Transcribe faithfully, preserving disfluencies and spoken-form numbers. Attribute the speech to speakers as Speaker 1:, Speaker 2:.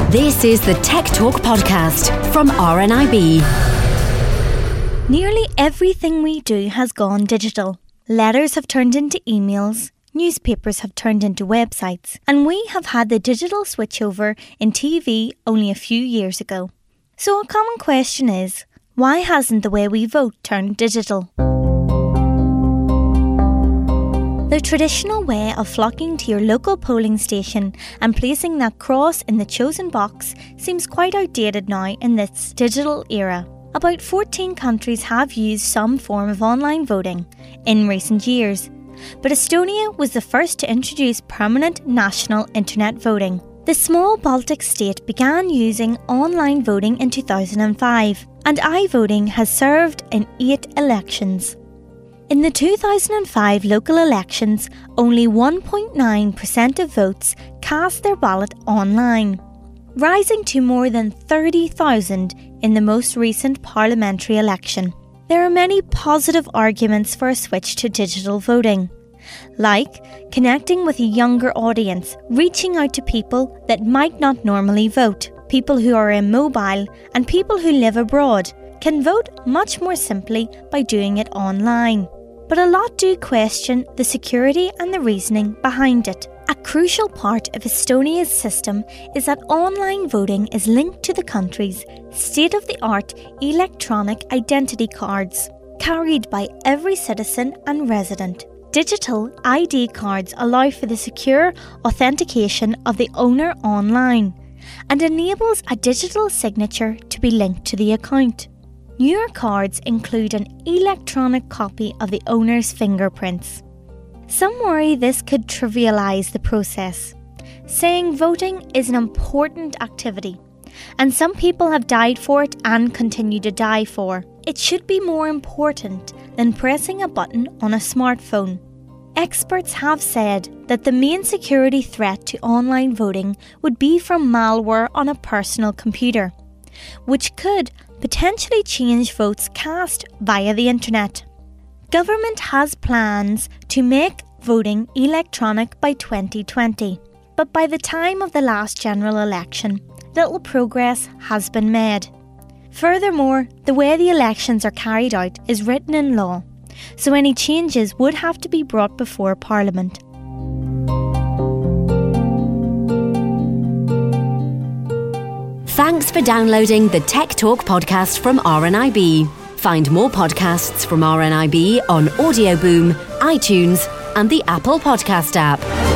Speaker 1: This is the Tech Talk podcast from R N I B.
Speaker 2: Nearly everything we do has gone digital. Letters have turned into emails, newspapers have turned into websites, and we have had the digital switchover in T V only a few years ago. So a common question is, why hasn't the way we vote turned digital? The traditional way of flocking to your local polling station and placing that cross in the chosen box seems quite outdated now in this digital era. About fourteen countries have used some form of online voting in recent years, but Estonia was the first to introduce permanent national internet voting. The small Baltic state began using online voting in two thousand five, and iVoting has served in eight elections. In the two thousand five local elections, only one point nine percent of votes cast their ballot online, rising to more than thirty thousand in the most recent parliamentary election. There are many positive arguments for a switch to digital voting, like connecting with a younger audience, reaching out to people that might not normally vote. People who are immobile and people who live abroad can vote much more simply by doing it online. But a lot do question the security and the reasoning behind it. A crucial part of Estonia's system is that online voting is linked to the country's state-of-the-art electronic identity cards, carried by every citizen and resident. Digital I D cards allow for the secure authentication of the owner online and enables a digital signature to be linked to the account. Newer cards include an electronic copy of the owner's fingerprints. Some worry this could trivialise the process, saying voting is an important activity, and some people have died for it and continue to die for. It should be more important than pressing a button on a smartphone. Experts have said that the main security threat to online voting would be from malware on a personal computer, which could potentially change votes cast via the internet. Government has plans to make voting electronic by twenty twenty, but by the time of the last general election, little progress has been made. Furthermore, the way the elections are carried out is written in law, so any changes would have to be brought before Parliament.
Speaker 1: Thanks for downloading the Tech Talk podcast from R N I B. Find more podcasts from R N I B on Audio Boom, iTunes, and the Apple Podcast app.